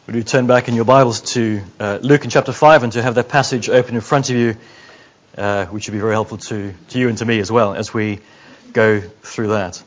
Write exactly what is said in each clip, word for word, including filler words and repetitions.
Would you turn back in your Bibles to uh, Luke in chapter five, and to have that passage open in front of you, uh, which would be very helpful to, to you and to me as well as we go through that.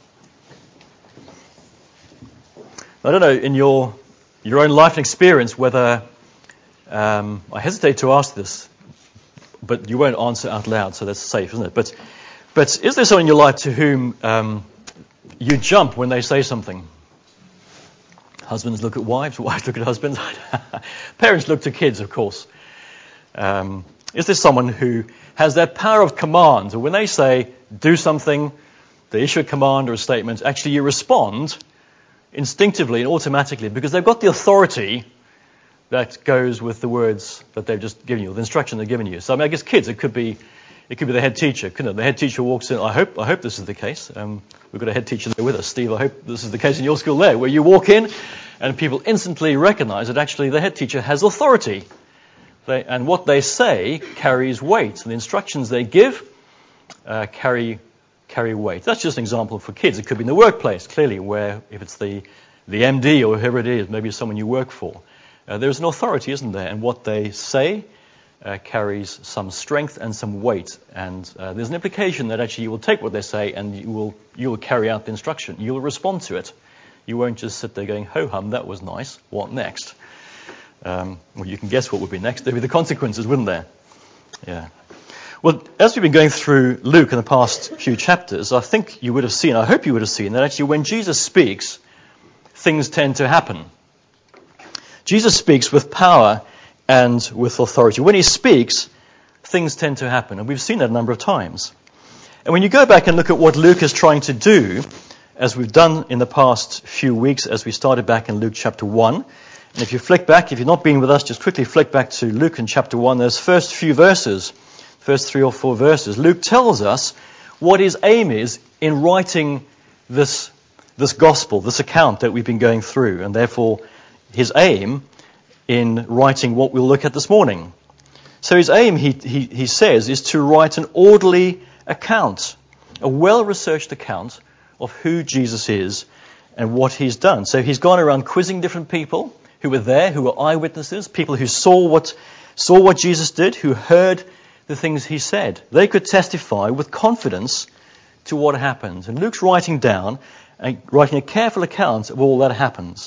I don't know, in your your own life and experience, whether, um, I hesitate to ask this, but you won't answer out loud, so that's safe, isn't it? But, but is there someone in your life to whom um, you jump when they say something? Husbands look at wives, wives look at husbands. Parents look to kids, of course. Um, is there someone who has that power of command? Or when they say, do something, they issue a command or a statement, actually you respond instinctively and automatically because they've got the authority that goes with the words that they've just given you, the instruction they've given you. So I mean, I guess kids, it could be it could be the head teacher, couldn't it? The head teacher walks in. I hope I hope this is the case. Um, we've got a head teacher there with us, Steve. I hope this is the case in your school there, where you walk in and people instantly recognize that actually the head teacher has authority. They, and what they say carries weight. And the instructions they give uh, carry carry weight. That's just an example for kids. It could be in the workplace, clearly, where if it's the, the M D or whoever it is, maybe it's someone you work for, uh, there's an authority, isn't there? And what they say uh, carries some strength and some weight. And uh, there's an implication that actually you will take what they say and you will you will carry out the instruction. You will respond to it. You won't just sit there going, ho-hum, that was nice. What next? Um, well, you can guess what would be next. There'd be the consequences, wouldn't there? Yeah. Well, as we've been going through Luke in the past few chapters, I think you would have seen, I hope you would have seen, that actually when Jesus speaks, things tend to happen. Jesus speaks with power and with authority. When he speaks, things tend to happen. And we've seen that a number of times. And when you go back and look at what Luke is trying to do, as we've done in the past few weeks, as we started back in Luke chapter one, and if you flick back, if you've not been with us, just quickly flick back to Luke in chapter one, those first few verses, first three or four verses, Luke tells us what his aim is in writing this, this gospel, this account that we've been going through, and therefore his aim in writing what we'll look at this morning. So his aim, he, he, he says, is to write an orderly account, a well-researched account of who Jesus is and what he's done. So he's gone around quizzing different people who were there, who were eyewitnesses, people who saw what saw what Jesus did, who heard the things he said. They could testify with confidence to what happened. And Luke's writing down, and writing a careful account of all that happens.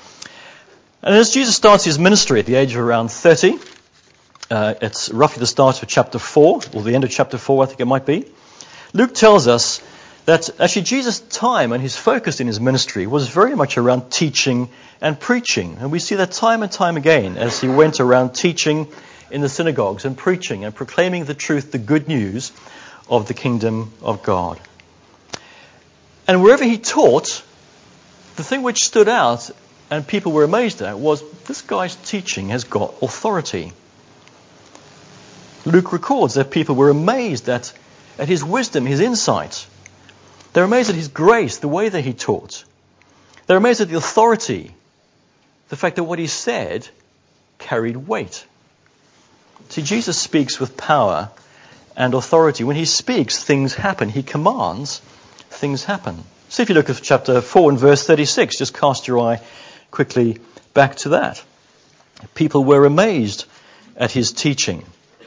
And as Jesus starts his ministry at the age of around thirty, uh, it's roughly the start of chapter four, or the end of chapter four, I think it might be, Luke tells us that actually Jesus' time and his focus in his ministry was very much around teaching and preaching. And we see that time and time again as he went around teaching in the synagogues and preaching and proclaiming the truth, the good news of the kingdom of God. And wherever he taught, the thing which stood out and people were amazed at was this guy's teaching has got authority. Luke records that people were amazed at, at his wisdom, his insight. They're amazed at his grace, the way that he taught. They're amazed at the authority, the fact that what he said carried weight. See, Jesus speaks with power and authority. When he speaks, things happen. He commands, things happen. So if you look at chapter four and verse thirty-six, just cast your eye quickly back to that. People were amazed at his teaching.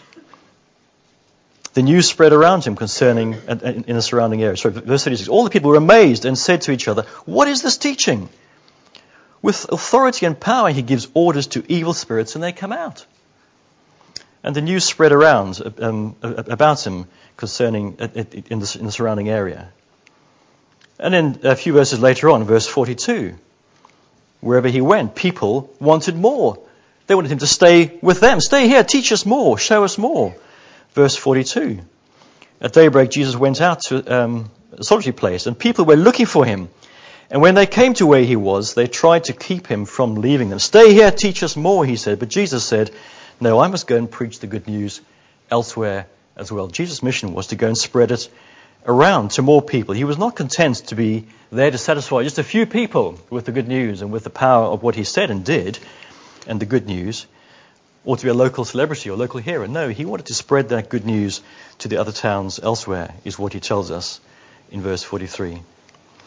The news spread around him concerning, in the surrounding area. Sorry, verse thirty-six. All the people were amazed and said to each other, "What is this teaching? With authority and power he gives orders to evil spirits and they come out." And the news spread around um, about him concerning in the, in the surrounding area. And then a few verses later on, verse forty-two, wherever he went, people wanted more. They wanted him to stay with them. Stay here, teach us more, show us more. Verse forty-two, at daybreak Jesus went out to um, a solitary place, and people were looking for him. And when they came to where he was, they tried to keep him from leaving them. Stay here, teach us more, he said. But Jesus said, no, I must go and preach the good news elsewhere as well. Jesus' mission was to go and spread it around to more people. He was not content to be there to satisfy just a few people with the good news and with the power of what he said and did and the good news, or to be a local celebrity or local hero. No, he wanted to spread that good news to the other towns elsewhere, is what he tells us in verse forty-three.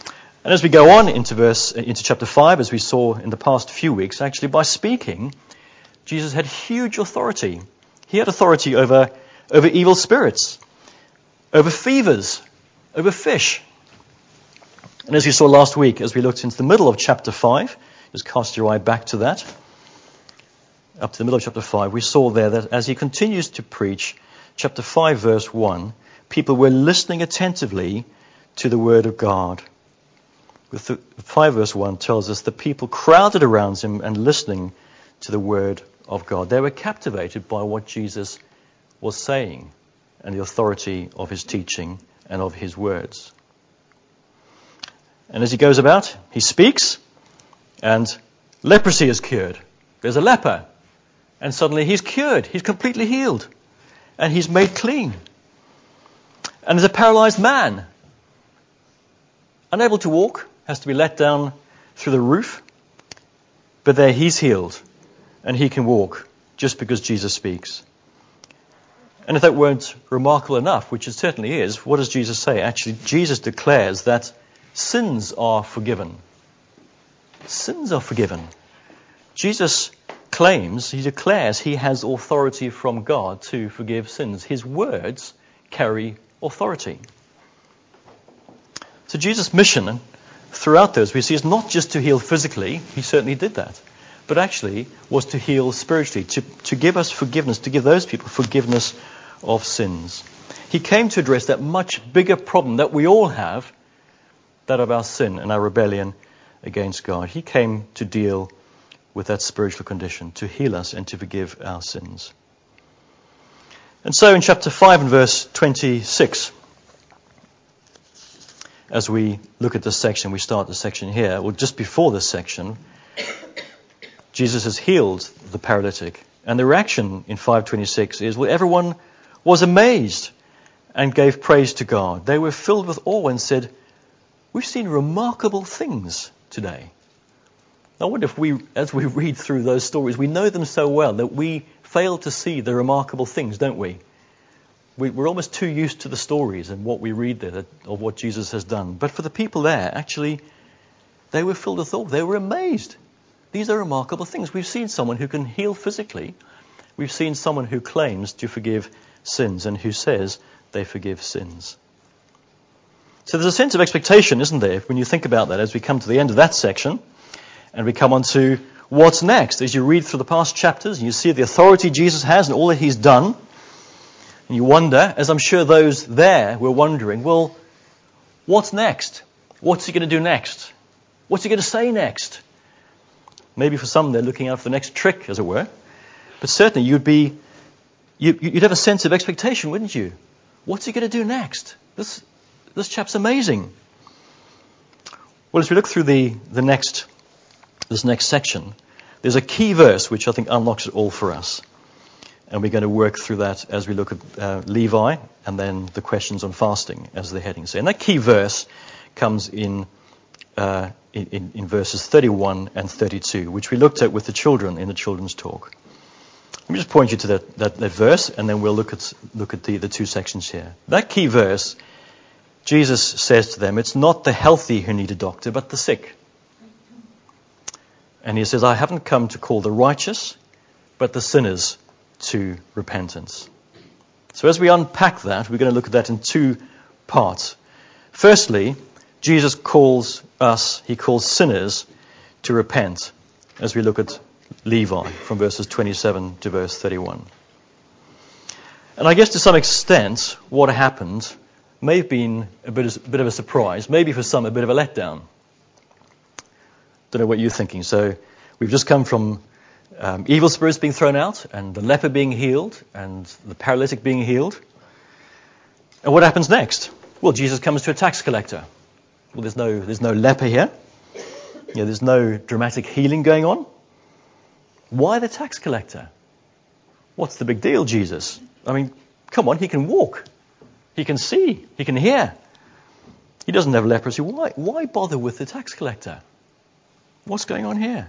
And as we go on into verse into chapter five, as we saw in the past few weeks, actually by speaking, Jesus had huge authority. He had authority over, over evil spirits, over fevers, over fish. And as we saw last week, as we looked into the middle of chapter five, just cast your eye back to that, up to the middle of chapter five, we saw there that as he continues to preach, chapter five, verse one, people were listening attentively to the word of God. With the, five verse one tells us the people crowded around him and listening to the word of God. They were captivated by what Jesus was saying and the authority of his teaching and of his words. And as he goes about, he speaks, and leprosy is cured. There's a leper, and suddenly he's cured. He's completely healed, and he's made clean. And there's a paralyzed man, unable to walk, has to be let down through the roof, but there he's healed, and he can walk just because Jesus speaks. And if that weren't remarkable enough, which it certainly is, what does Jesus say? Actually, Jesus declares that sins are forgiven. Sins are forgiven. Jesus claims, he declares he has authority from God to forgive sins. His words carry authority. So Jesus' mission throughout those we see is not just to heal physically, he certainly did that, but actually was to heal spiritually, to, to give us forgiveness, to give those people forgiveness of sins. He came to address that much bigger problem that we all have, that of our sin and our rebellion against God. He came to deal with that spiritual condition, to heal us and to forgive our sins. And so in chapter five and verse twenty-six, as we look at this section, we start the section here, well, just before this section, Jesus has healed the paralytic. And the reaction in five twenty-six is, well, everyone was amazed and gave praise to God. They were filled with awe and said, we've seen remarkable things today. I wonder if we, as we read through those stories, we know them so well that we fail to see the remarkable things, don't we? we we're almost too used to the stories and what we read there of what Jesus has done. But for the people there, actually, they were filled with awe. They were amazed. These are remarkable things. We've seen someone who can heal physically. We've seen someone who claims to forgive sins and who says they forgive sins. So there's a sense of expectation, isn't there, when you think about that, as we come to the end of that section and we come on to what's next. As you read through the past chapters and you see the authority Jesus has and all that he's done, and you wonder, as I'm sure those there were wondering, well, what's next? What's he going to do next? What's he going to say next? Maybe for some they're looking out for the next trick, as it were. But certainly you'd be, you, you'd have a sense of expectation, wouldn't you? What's he going to do next? This This chap's amazing. Well, as we look through the, the next this next section, there's a key verse which I think unlocks it all for us. And we're going to work through that as we look at uh, Levi and then the questions on fasting as the heading say. And that key verse comes in, uh, in, in verses thirty-one and thirty-two, which we looked at with the children in the children's talk. Let me just point you to that, that, that verse, and then we'll look at look at the, the two sections here. That key verse, Jesus says to them, it's not the healthy who need a doctor, but the sick. And he says, I haven't come to call the righteous, but the sinners to repentance. So as we unpack that, we're going to look at that in two parts. Firstly, Jesus calls us, he calls sinners to repent, as we look at Levi from verses twenty-seven to verse thirty-one. And I guess to some extent, what happened may have been a bit, a bit of a surprise, maybe for some a bit of a letdown. Don't know what you're thinking. So we've just come from um, evil spirits being thrown out and the leper being healed and the paralytic being healed. And what happens next? Well, Jesus comes to a tax collector. Well, there's no there's no leper here. You know, there's no dramatic healing going on. Why the tax collector? What's the big deal, Jesus? I mean, come on, he can walk. He can see. He can hear. He doesn't have leprosy. Why, why bother with the tax collector? What's going on here?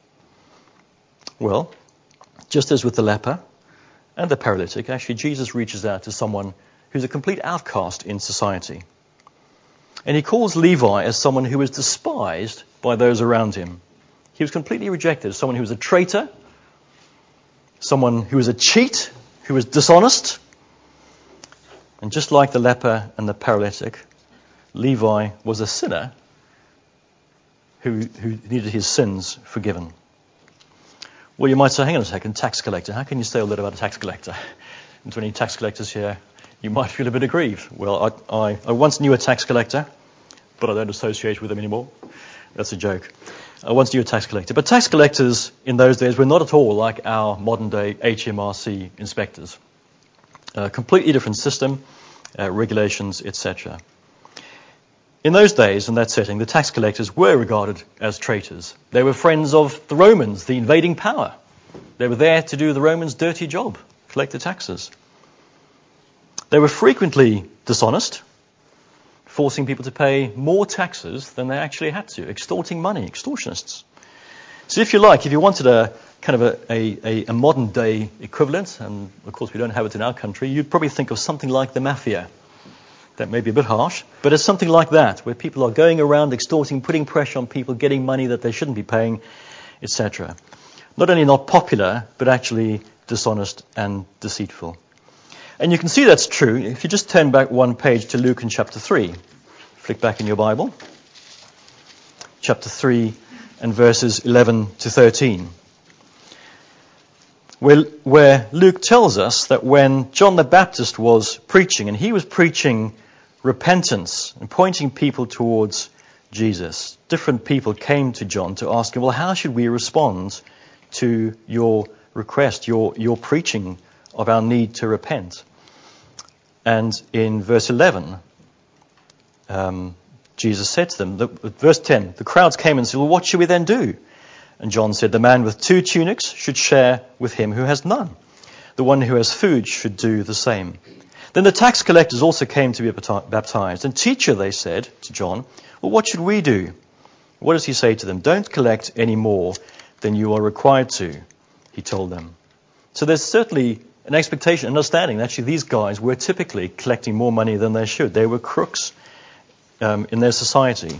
Well, just as with the leper and the paralytic, actually Jesus reaches out to someone who's a complete outcast in society. And he calls Levi as someone who was despised by those around him. He was completely rejected as someone who was a traitor, someone who was a cheat, who was dishonest. And just like the leper and the paralytic, Levi was a sinner who, who needed his sins forgiven. Well, you might say, hang on a second, tax collector. How can you say all that about a tax collector? And to any tax collectors here, you might feel a bit aggrieved. Well, I, I, I once knew a tax collector, but I don't associate with them anymore. That's a joke. I once knew a tax collector. But tax collectors in those days were not at all like our modern-day H M R C inspectors. A completely different system, uh, regulations, et cetera. In those days, in that setting, the tax collectors were regarded as traitors. They were friends of the Romans, the invading power. They were there to do the Romans' dirty job, collect the taxes. They were frequently dishonest, forcing people to pay more taxes than they actually had to, extorting money, extortionists. So if you like, if you wanted a kind of a, a, a modern-day equivalent, and of course we don't have it in our country, you'd probably think of something like the mafia. That may be a bit harsh, but it's something like that, where people are going around extorting, putting pressure on people, getting money that they shouldn't be paying, et cetera. Not only not popular, but actually dishonest and deceitful. And you can see that's true if you just turn back one page to Luke in chapter three. Flick back in your Bible. Chapter three and verses eleven to thirteen. Where, where Luke tells us that when John the Baptist was preaching, and he was preaching repentance and pointing people towards Jesus, different people came to John to ask him, well, how should we respond to your request, your, your preaching of our need to repent? And in verse eleven, um, Jesus said to them, the, verse ten, the crowds came and said, well, what should we then do? And John said, the man with two tunics should share with him who has none. The one who has food should do the same. Then the tax collectors also came to be baptized. And teacher, they said to John, well, what should we do? What does he say to them? Don't collect any more than you are required to, he told them. So there's certainly an expectation, understanding that actually these guys were typically collecting more money than they should. They were crooks um, in their society.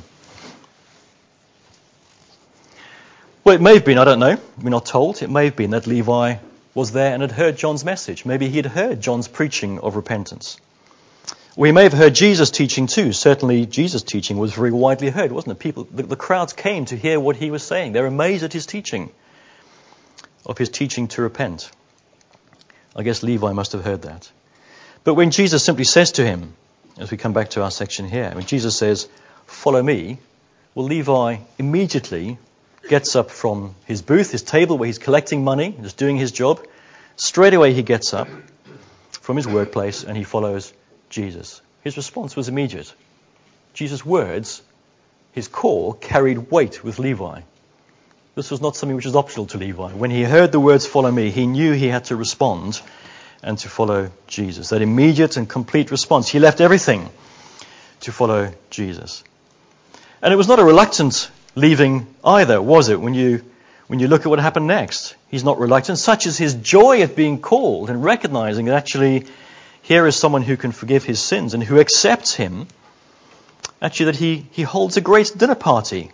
Well, it may have been, I don't know, we're not told, it may have been that Levi was there and had heard John's message. Maybe he had heard John's preaching of repentance. We may have heard Jesus' teaching too. Certainly Jesus' teaching was very widely heard, wasn't it? People, the, the crowds came to hear what he was saying. They were amazed at his teaching, of his teaching to repent. I guess Levi must have heard that. But when Jesus simply says to him, as we come back to our section here, when Jesus says, follow me, well, Levi immediately gets up from his booth, his table where he's collecting money, just doing his job. Straight away he gets up from his workplace and he follows Jesus. His response was immediate. Jesus' words, his call, carried weight with Levi. This was not something which was optional to Levi. When he heard the words, follow me, he knew he had to respond and to follow Jesus. That immediate and complete response. He left everything to follow Jesus. And it was not a reluctant leaving either, was it? When you when you look at what happened next, he's not reluctant. Such is his joy at being called and recognizing that actually here is someone who can forgive his sins and who accepts him. Actually, that he, he holds a great dinner party.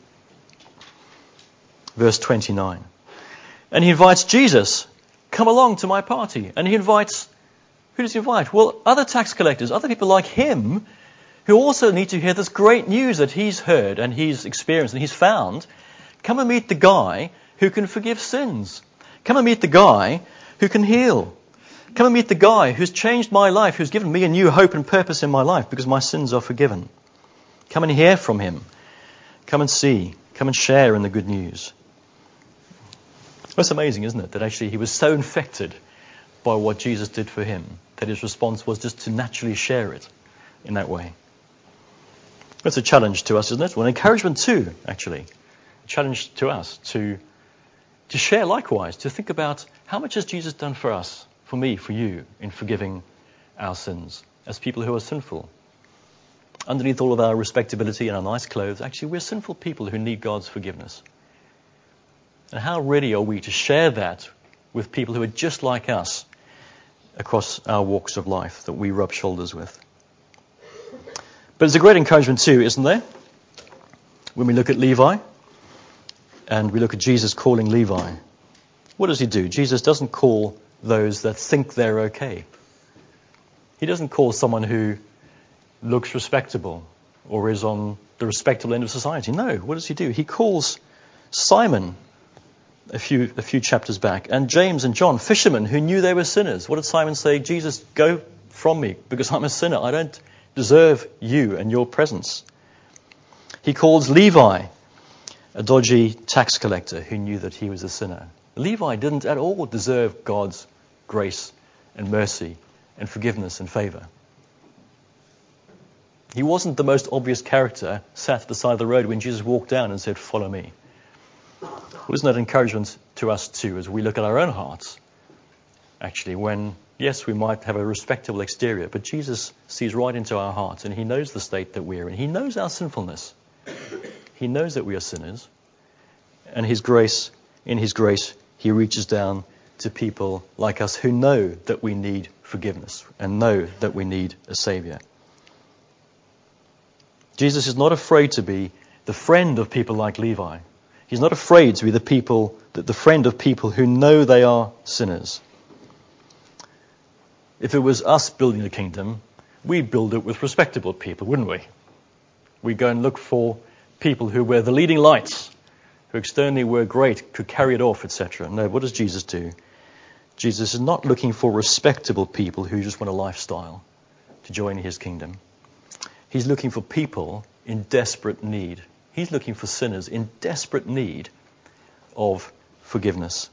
Verse twenty-nine. And he invites Jesus, come along to my party. And he invites, who does he invite? Well, other tax collectors, other people like him, who also need to hear this great news that he's heard and he's experienced and he's found. Come and meet the guy who can forgive sins. Come and meet the guy who can heal. Come and meet the guy who's changed my life, who's given me a new hope and purpose in my life because my sins are forgiven. Come and hear from him. Come and see. Come and share in the good news. That's amazing, isn't it? That actually he was so infected by what Jesus did for him that his response was just to naturally share it in that way. That's a challenge to us, isn't it? Well, an encouragement too, actually. A challenge to us to, to share likewise, to think about how much has Jesus done for us, for me, for you, in forgiving our sins as people who are sinful. Underneath all of our respectability and our nice clothes, actually we're sinful people who need God's forgiveness. And how ready are we to share that with people who are just like us across our walks of life that we rub shoulders with? But it's a great encouragement too, isn't there? When we look at Levi and we look at Jesus calling Levi, what does he do? Jesus doesn't call those that think they're okay. He doesn't call someone who looks respectable or is on the respectable end of society. No, what does he do? He calls Simon a few a few chapters back, and James and John, fishermen who knew they were sinners. What did Simon say? Jesus, go from me, because I'm a sinner. I don't deserve you and your presence. He calls Levi a dodgy tax collector who knew that he was a sinner. Levi didn't at all deserve God's grace and mercy and forgiveness and favor. He wasn't the most obvious character sat at the side of the road when Jesus walked down and said, follow me. Well, isn't that encouragement to us too as we look at our own hearts? Actually, when, yes, we might have a respectable exterior, but Jesus sees right into our hearts and he knows the state that we're in. He knows our sinfulness. He knows that we are sinners. And his grace, in his grace, he reaches down to people like us who know that we need forgiveness and know that we need a Savior. Jesus is not afraid to be the friend of people like Levi. He's not afraid to be the people, the friend of people who know they are sinners. If it was us building the kingdom, we'd build it with respectable people, wouldn't we? We'd go and look for people who were the leading lights, who externally were great, could carry it off, et cetera. No, what does Jesus do? Jesus is not looking for respectable people who just want a lifestyle to join his kingdom. He's looking for people in desperate need. He's looking for sinners in desperate need of forgiveness.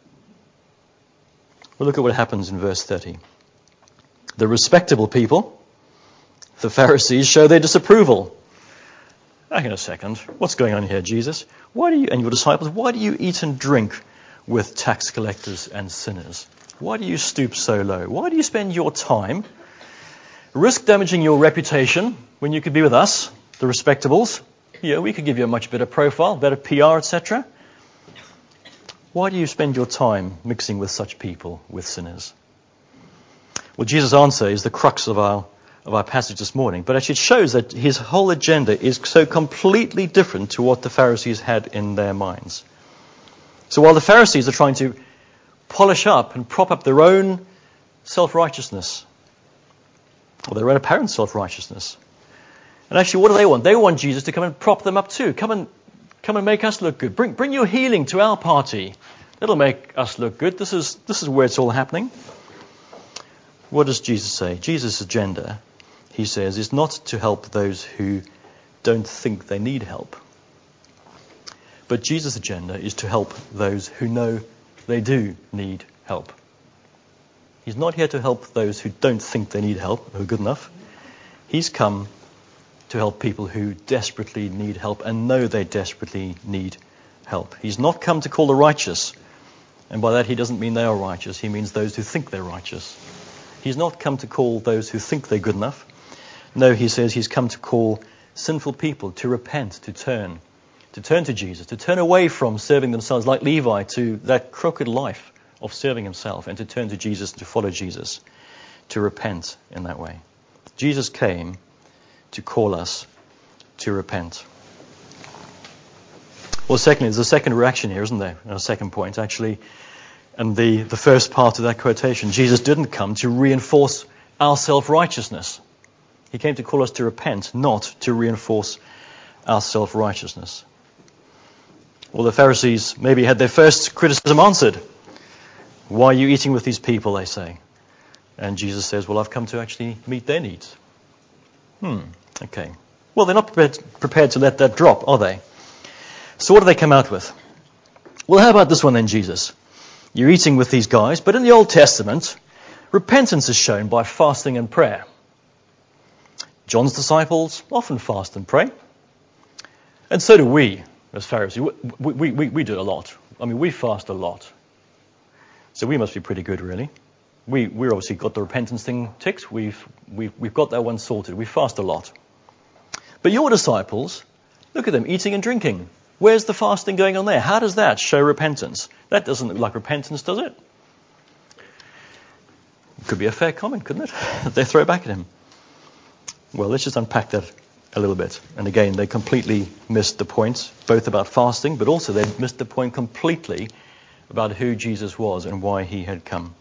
Well, look at what happens in verse thirty. The respectable people, the Pharisees, show their disapproval. Hang on a second. What's going on here, Jesus? Why do you and your disciples, why do you eat and drink with tax collectors and sinners? Why do you stoop so low? Why do you spend your time risk damaging your reputation when you could be with us, the respectables? Yeah, we could give you a much better profile, better P R, et cetera. Why do you spend your time mixing with such people, with sinners? Well, Jesus' answer is the crux of our of our passage this morning, but actually it shows that his whole agenda is so completely different to what the Pharisees had in their minds. So while the Pharisees are trying to polish up and prop up their own self-righteousness, or their own apparent self-righteousness, and actually what do they want? They want Jesus to come and prop them up too. Come and come and make us look good. Bring bring your healing to our party. That'll make us look good. This is this is where it's all happening. What does Jesus say? Jesus' agenda, he says, is not to help those who don't think they need help. But Jesus' agenda is to help those who know they do need help. He's not here to help those who don't think they need help, who are good enough. He's come to help people who desperately need help and know they desperately need help. He's not come to call the righteous, and by that he doesn't mean they are righteous. He means those who think they're righteous. He's not come to call those who think they're good enough. No, he says he's come to call sinful people to repent, to turn, to turn to Jesus, to turn away from serving themselves like Levi to that crooked life of serving himself, and to turn to Jesus, to follow Jesus, to repent in that way. Jesus came to call us to repent. Well, secondly, there's a second reaction here, isn't there? A second point, actually. And the, the first part of that quotation, Jesus didn't come to reinforce our self-righteousness. He came to call us to repent, not to reinforce our self-righteousness. Well, the Pharisees maybe had their first criticism answered. Why are you eating with these people, they say. And Jesus says, well, I've come to actually meet their needs. Hmm, okay. Well, they're not prepared, prepared to let that drop, are they? So what do they come out with? Well, how about this one then, Jesus? You're eating with these guys, but in the Old Testament, repentance is shown by fasting and prayer. John's disciples often fast and pray. And so do we, as Pharisees. We, we, we, we do a lot. I mean, we fast a lot. So we must be pretty good, really. We, we're obviously got the repentance thing ticked. We've, we've, we've got that one sorted. We fast a lot. But your disciples, look at them eating and drinking. Where's the fasting going on there? How does that show repentance? That doesn't look like repentance, does it? Could be a fair comment, couldn't it? They throw back at him. Well, let's just unpack that a little bit. And again, they completely missed the point, both about fasting, but also they missed the point completely about who Jesus was and why he had come.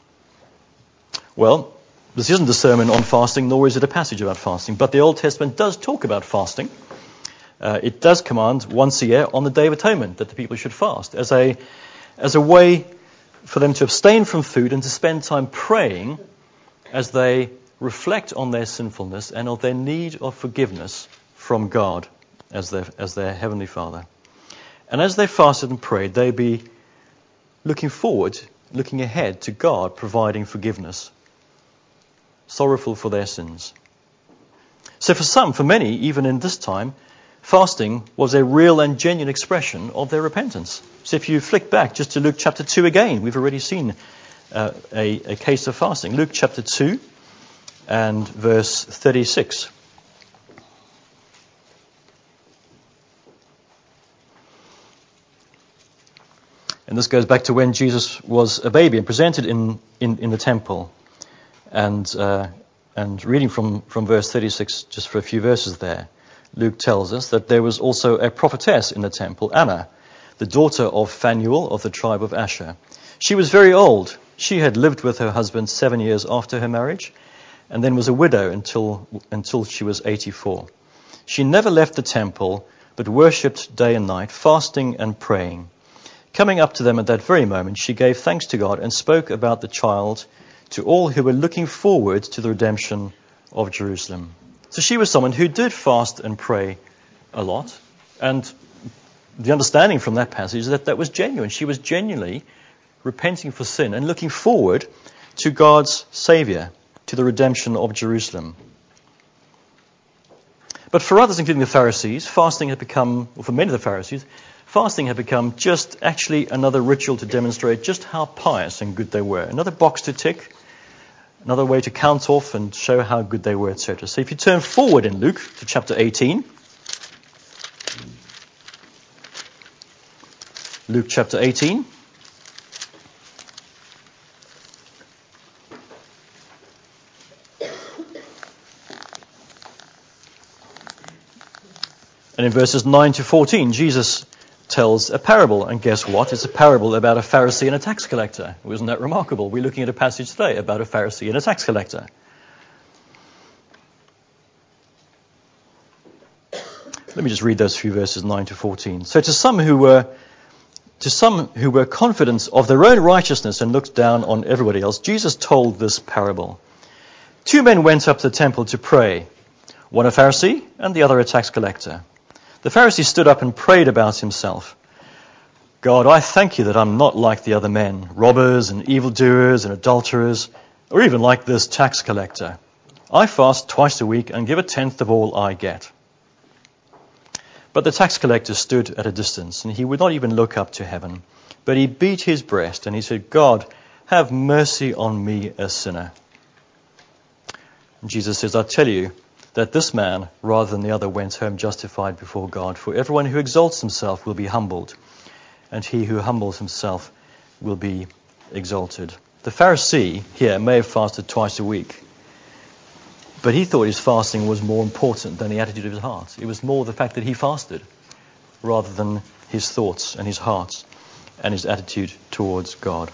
Well, this isn't a sermon on fasting, nor is it a passage about fasting, but the Old Testament does talk about fasting. Uh, it does command once a year on the Day of Atonement that the people should fast as a as a way for them to abstain from food and to spend time praying as they reflect on their sinfulness and on their need of forgiveness from God as their as their Heavenly Father. And as they fasted and prayed, they'd be looking forward, looking ahead to God providing forgiveness, sorrowful for their sins. So for some, for many, even in this time, fasting was a real and genuine expression of their repentance. So if you flick back just to Luke chapter two again, we've already seen uh, a, a case of fasting. Luke chapter two and verse thirty-six. And this goes back to when Jesus was a baby and presented in, in, in the temple. And uh, and reading from, from verse thirty-six, just for a few verses there, Luke tells us that there was also a prophetess in the temple, Anna, the daughter of Phanuel of the tribe of Asher. She was very old. She had lived with her husband seven years after her marriage, and then was a widow until until she was eighty-four. She never left the temple, but worshipped day and night, fasting and praying. Coming up to them at that very moment, she gave thanks to God and spoke about the child to all who were looking forward to the redemption of Jerusalem. So she was someone who did fast and pray a lot. And the understanding from that passage is that that was genuine. She was genuinely repenting for sin and looking forward to God's Saviour, to the redemption of Jerusalem. But for others, including the Pharisees, fasting had become, or for many of the Pharisees, fasting had become just actually another ritual to demonstrate just how pious and good they were. Another box to tick, another way to count off and show how good they were, et cetera. So if you turn forward in Luke to chapter eighteen, Luke chapter eighteen, and in verses nine to fourteen, Jesus tells a parable. And guess what? It's a parable about a Pharisee and a tax collector. Wasn't that remarkable? We're looking at a passage today about a Pharisee and a tax collector. Let me just read those few verses nine to fourteen. So to some who were to some who were confident of their own righteousness and looked down on everybody else, Jesus told this parable. Two men went up to the temple to pray, one a Pharisee and the other a tax collector. The Pharisee stood up and prayed about himself. God, I thank you that I'm not like the other men, robbers and evildoers and adulterers, or even like this tax collector. I fast twice a week and give a tenth of all I get. But the tax collector stood at a distance, and he would not even look up to heaven, but he beat his breast and he said, God, have mercy on me, a sinner. And Jesus says, I tell you, that this man, rather than the other, went home justified before God. For everyone who exalts himself will be humbled, and he who humbles himself will be exalted. The Pharisee here may have fasted twice a week, but he thought his fasting was more important than the attitude of his heart. It was more the fact that he fasted, rather than his thoughts and his heart and his attitude towards God.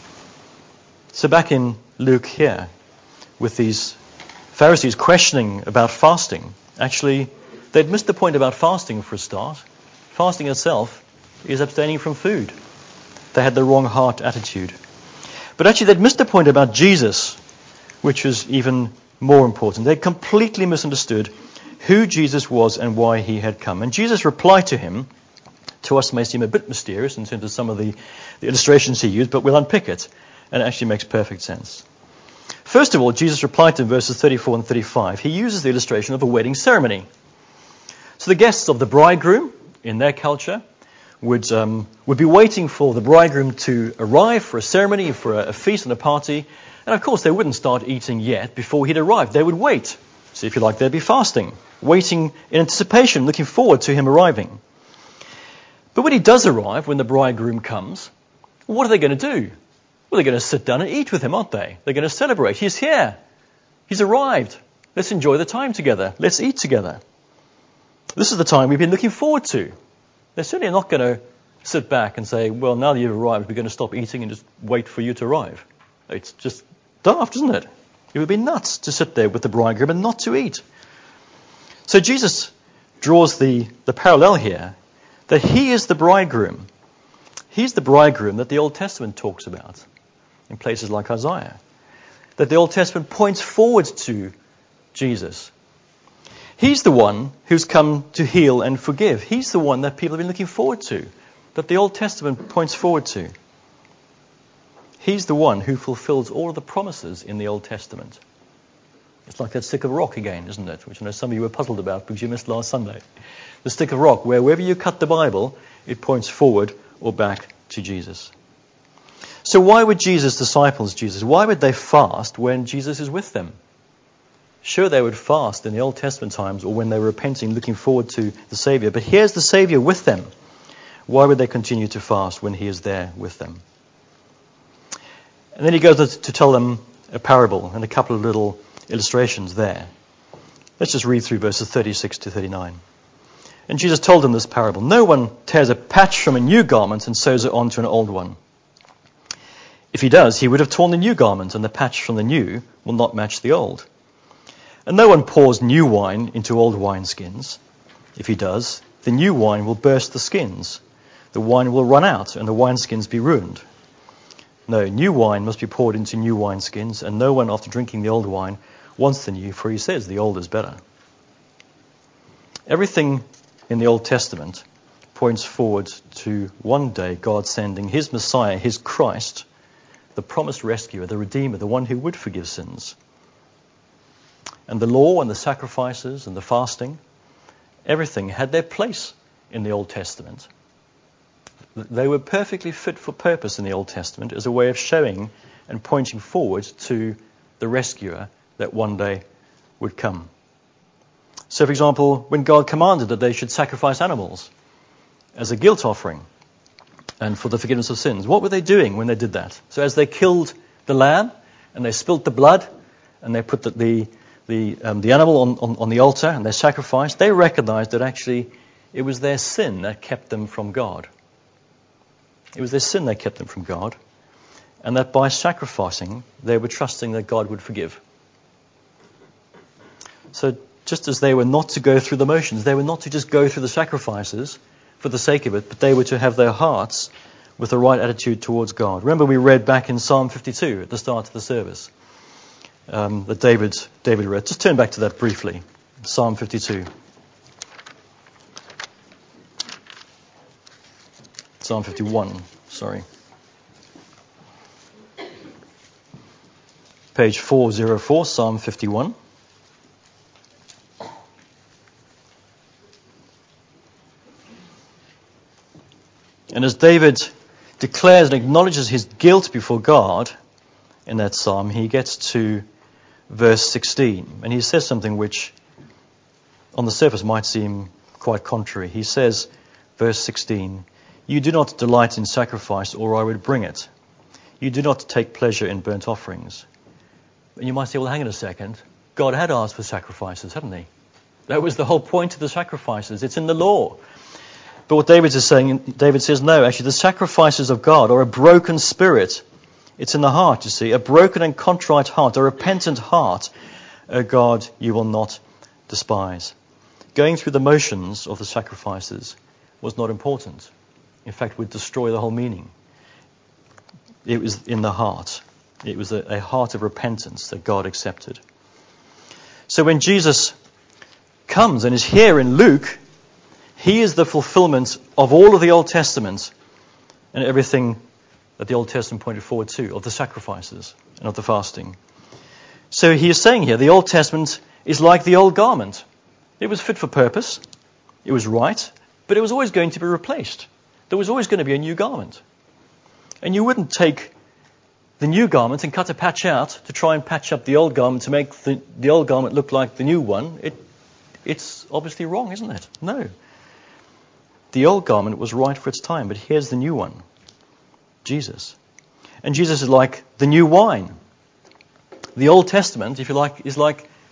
So back in Luke here, with these Pharisees questioning about fasting. Actually, they'd missed the point about fasting for a start. Fasting itself is abstaining from food. They had the wrong heart attitude. But actually, they'd missed the point about Jesus, which was even more important. They completely misunderstood who Jesus was and why he had come. And Jesus' reply to him, to us may seem a bit mysterious in terms of some of the, the illustrations he used, but we'll unpick it, and it actually makes perfect sense. First of all, Jesus replied to him in verses thirty-four and thirty-five. He uses the illustration of a wedding ceremony. So the guests of the bridegroom, in their culture, would um, would be waiting for the bridegroom to arrive for a ceremony, for a, a feast and a party. And of course, they wouldn't start eating yet before he'd arrived. They would wait. So if you like, they'd be fasting, waiting in anticipation, looking forward to him arriving. But when he does arrive, when the bridegroom comes, what are they going to do? Well, they're going to sit down and eat with him, aren't they? They're going to celebrate. He's here. He's arrived. Let's enjoy the time together. Let's eat together. This is the time we've been looking forward to. They're certainly not going to sit back and say, well, now that you've arrived, we're going to stop eating and just wait for you to arrive. It's just daft, isn't it? It would be nuts to sit there with the bridegroom and not to eat. So Jesus draws the, the parallel here that he is the bridegroom. He's the bridegroom that the Old Testament talks about in places like Isaiah. That the Old Testament points forward to Jesus. He's the one who's come to heal and forgive. He's the one that people have been looking forward to, that the Old Testament points forward to. He's the one who fulfills all of the promises in the Old Testament. It's like that stick of rock again, isn't it? Which I know some of you were puzzled about because you missed last Sunday. The stick of rock, where wherever you cut the Bible, it points forward or back to Jesus. So why would Jesus' disciples, Jesus, why would they fast when Jesus is with them? Sure, they would fast in the Old Testament times or when they were repenting, looking forward to the Savior. But here's the Savior with them. Why would they continue to fast when he is there with them? And then he goes to tell them a parable and a couple of little illustrations there. Let's just read through verses thirty-six to thirty-nine. And Jesus told them this parable. No one tears a patch from a new garment and sews it onto an old one. If he does, he would have torn the new garment, and the patch from the new will not match the old. And no one pours new wine into old wineskins. If he does, the new wine will burst the skins. The wine will run out, and the wineskins be ruined. No, new wine must be poured into new wineskins, and no one after drinking the old wine wants the new, for he says the old is better. Everything in the Old Testament points forward to one day God sending his Messiah, his Christ, the promised rescuer, the Redeemer, the one who would forgive sins. And the law and the sacrifices and the fasting, everything had their place in the Old Testament. They were perfectly fit for purpose in the Old Testament as a way of showing and pointing forward to the rescuer that one day would come. So, for example, when God commanded that they should sacrifice animals as a guilt offering and for the forgiveness of sins, what were they doing when they did that? So as they killed the lamb and they spilt the blood and they put the the, the, um, the animal on, on, on the altar and they sacrificed, they recognized that actually it was their sin that kept them from God. It was their sin that kept them from God, and that by sacrificing, they were trusting that God would forgive. So just as they were not to go through the motions, they were not to just go through the sacrifices for the sake of it, but they were to have their hearts with the right attitude towards God. Remember we read back in Psalm fifty-two at the start of the service um, that David, David read. Just turn back to that briefly. Psalm fifty-two. Psalm fifty-one, sorry. Page four oh four, Psalm fifty-one. And as David declares and acknowledges his guilt before God in that psalm, he gets to verse sixteen. And he says something which on the surface might seem quite contrary. He says, verse sixteen, "You do not delight in sacrifice, or I would bring it. You do not take pleasure in burnt offerings." And you might say, well, hang on a second. God had asked for sacrifices, hadn't he? That was the whole point of the sacrifices. It's in the law. But what David is saying, David says, no, actually the sacrifices of God are a broken spirit. It's in the heart, you see, a broken and contrite heart, a repentant heart, O God, you will not despise. Going through the motions of the sacrifices was not important. In fact, would destroy the whole meaning. It was in the heart. It was a, a heart of repentance that God accepted. So when Jesus comes and is here in Luke, he is the fulfillment of all of the Old Testament and everything that the Old Testament pointed forward to, of the sacrifices and of the fasting. So he is saying here, the Old Testament is like the old garment. It was fit for purpose, it was right, but it was always going to be replaced. There was always going to be a new garment. And you wouldn't take the new garment and cut a patch out to try and patch up the old garment to make the, the old garment look like the new one. It, it's obviously wrong, isn't it? No. The old garment was right for its time, but here's the new one, Jesus. And Jesus is like the new wine. The Old Testament, if you like, is like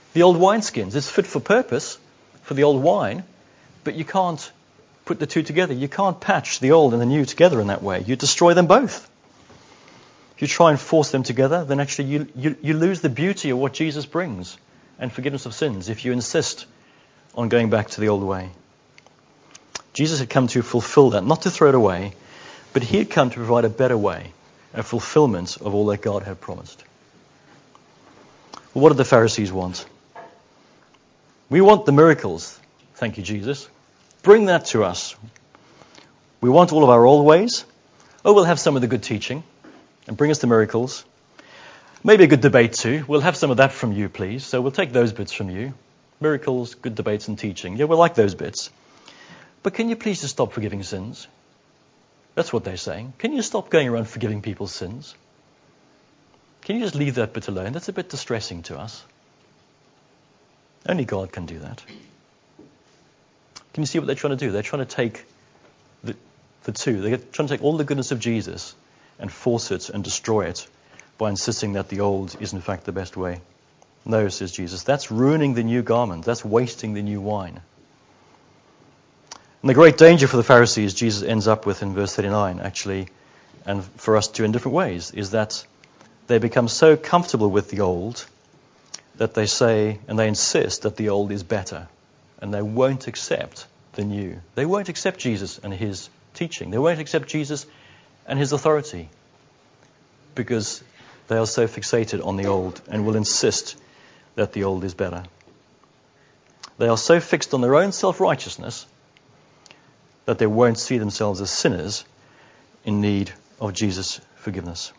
The old wineskins, it's fit for purpose for the old wine, but you can't put the two together. You can't patch the old and the new together in that way. You destroy them both. If you try and force them together, then actually you, you, you lose the beauty of what Jesus brings and forgiveness of sins if you insist on going back to the old way. Jesus had come to fulfill that, not to throw it away, but he had come to provide a better way, a fulfillment of all that God had promised. Well, what did the Pharisees want? We want the miracles. Thank you, Jesus. Bring that to us. We want all of our old ways. Oh, we'll have some of the good teaching and bring us the miracles. Maybe a good debate too. We'll have some of that from you, please. So we'll take those bits from you. Miracles, good debates and teaching. Yeah, we'll like those bits. But can you please just stop forgiving sins? That's what they're saying. Can you stop going around forgiving people's sins? Can you just leave that bit alone? That's a bit distressing to us. Only God can do that. Can you see what they're trying to do? They're trying to take the, the two. They're trying to take all the goodness of Jesus and force it and destroy it by insisting that the old is in fact the best way. No, says Jesus, that's ruining the new garment. That's wasting the new wine. And the great danger for the Pharisees, Jesus ends up with in verse thirty-nine, actually, and for us too in different ways, is that they become so comfortable with the old that they say and they insist that the old is better, and they won't accept the new. They won't accept Jesus and his teaching. They won't accept Jesus and his authority because they are so fixated on the old and will insist that the old is better. They are so fixed on their own self-righteousness that they won't see themselves as sinners in need of Jesus' forgiveness.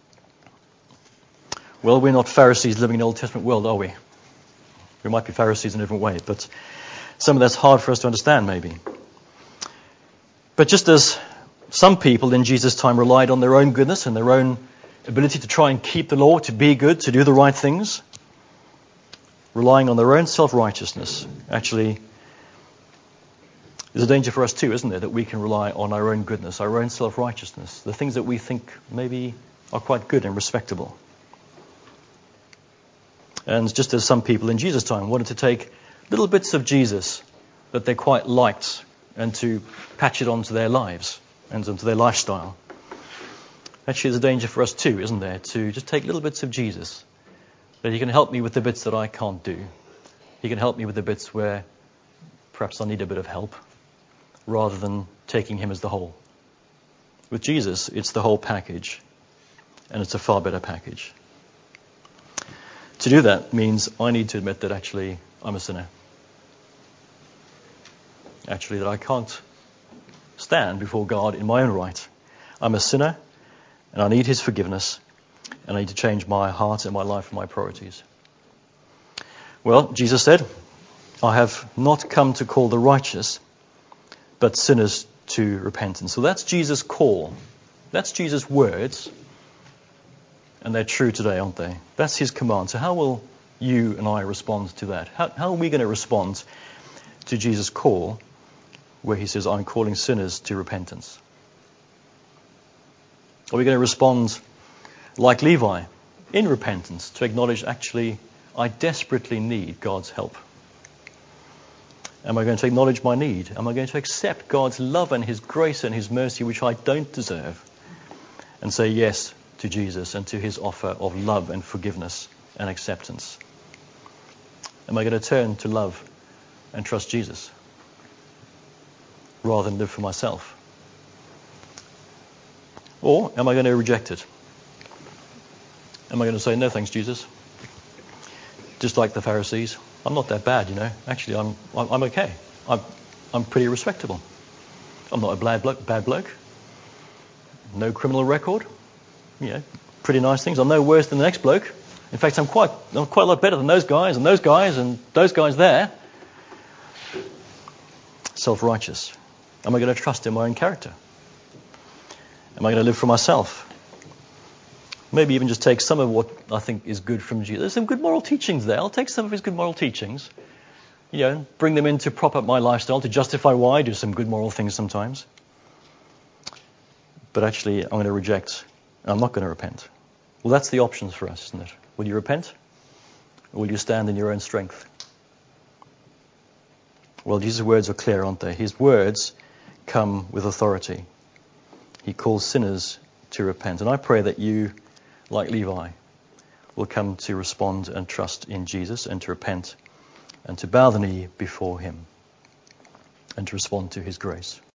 Well, we're not Pharisees living in the Old Testament world, are we? We might be Pharisees in a different way, but some of that's hard for us to understand, maybe. But just as some people in Jesus' time relied on their own goodness and their own ability to try and keep the law, to be good, to do the right things, relying on their own self-righteousness, actually, there's a danger for us too, isn't there, that we can rely on our own goodness, our own self-righteousness, the things that we think maybe are quite good and respectable. And just as some people in Jesus' time wanted to take little bits of Jesus that they quite liked and to patch it onto their lives and onto their lifestyle. Actually, there's a danger for us too, isn't there, to just take little bits of Jesus. That he can help me with the bits that I can't do. He can help me with the bits where perhaps I need a bit of help, rather than taking him as the whole. With Jesus, it's the whole package, and it's a far better package. To do that means I need to admit that actually I'm a sinner. Actually, that I can't stand before God in my own right. I'm a sinner, and I need his forgiveness, and I need to change my heart and my life and my priorities. Well, Jesus said, I have not come to call the righteous, but sinners to repentance. So that's Jesus' call. That's Jesus' words. And they're true today, aren't they? That's his command. So how will you and I respond to that? How, how are we going to respond to Jesus' call where he says, I'm calling sinners to repentance? Are we going to respond like Levi in repentance to acknowledge, actually, I desperately need God's help? Am I going to acknowledge my need? Am I going to accept God's love and his grace and his mercy, which I don't deserve, and say yes to Jesus and to his offer of love and forgiveness and acceptance? Am I going to turn to love and trust Jesus rather than live for myself? Or am I going to reject it? Am I going to say, no thanks, Jesus? Just like the Pharisees, I'm not that bad, you know. Actually, I'm I'm, I'm okay. I'm I'm pretty respectable. I'm not a bad bloke, bad bloke. No criminal record. You know, pretty nice things. I'm no worse than the next bloke. In fact, I'm quite I'm quite a lot better than those guys and those guys and those guys there. Self-righteous. Am I going to trust in my own character? Am I going to live for myself? Maybe even just take some of what I think is good from Jesus. There's some good moral teachings there. I'll take some of his good moral teachings. You know, bring them in to prop up my lifestyle, to justify why I do some good moral things sometimes. But actually, I'm going to reject, and I'm not going to repent. Well, that's the options for us, isn't it? Will you repent? Or will you stand in your own strength? Well, Jesus' words are clear, aren't they? His words come with authority. He calls sinners to repent. And I pray that you, like Levi, will come to respond and trust in Jesus and to repent and to bow the knee before him and to respond to his grace.